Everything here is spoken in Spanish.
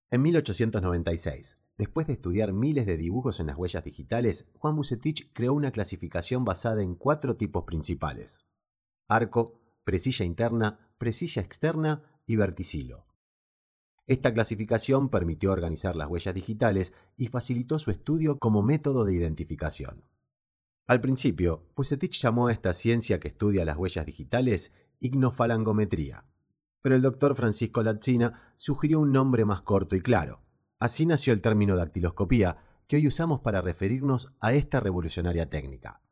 En 1896, después de estudiar miles de dibujos en las huellas digitales, Juan Vucetich creó una clasificación basada en 4 tipos principales: arco, presilla interna, presilla externa y verticilo. Esta clasificación permitió organizar las huellas digitales y facilitó su estudio como método de identificación. Al principio, Vucetich llamó a esta ciencia que estudia las huellas digitales ignofalangometría, pero el doctor Francisco Lazzina sugirió un nombre más corto y claro. Así nació el término dactiloscopía, que hoy usamos para referirnos a esta revolucionaria técnica.